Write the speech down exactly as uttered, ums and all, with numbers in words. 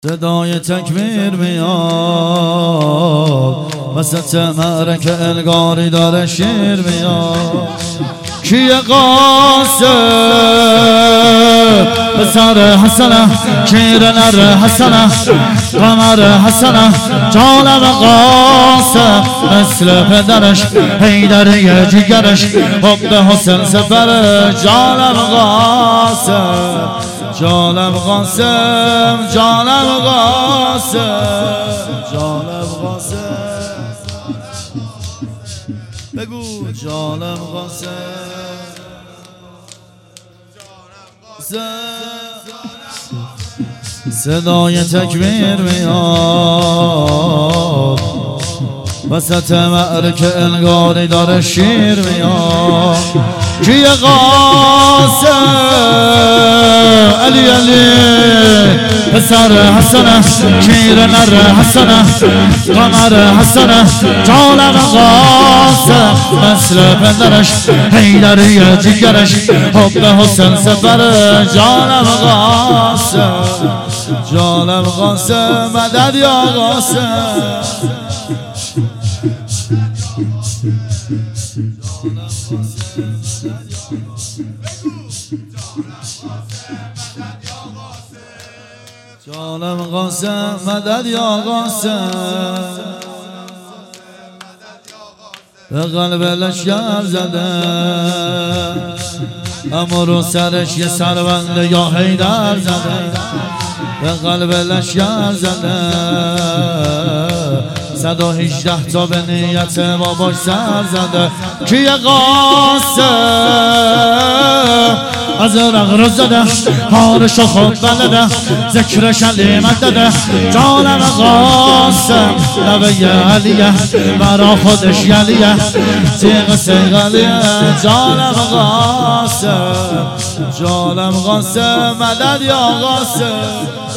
صدای تکبیر میاد وسط معرکه، انگاری داره شیر میاد. کیه قاسم پسر حسنه، شیر نر حسنه، قمر حسنه، جانم قاسم مثل پدرش، حیدری جگرش، حب حسن سفر. جانم قاسم، جانم قاسم، جانم قاسم، جانم قاسم، بگو جانم قاسم. صدای تکبیر میاد وسط معرکه، انگاری داره شیر میاد. کیه قاسم؟ علی علی پسر حسنه، شیر نر حسنه، قمر حسنه، جانم قاسم مثل پدرش، حیدری جگرش، حب حسن سفر. جانم قاسم، جانم قاسم، مدد یا قاسم. جانم قاسم، مدد یا قاسم. به قلب لشگر زده، اما رو سرش یه سربنده یا حیدر زده. به قلب لشگر زده، صد و هجده تا به نیت باباش سر زده. کیه قاسم؟ از رغر زده، حالشو خوب بلده، ذکرش علیمت داده. جانم قاسم نوه علیه، برا خودش یلیه، تیغ سیغلیه. جانم قاسم، جانم قاسم، مدد یا قاسم.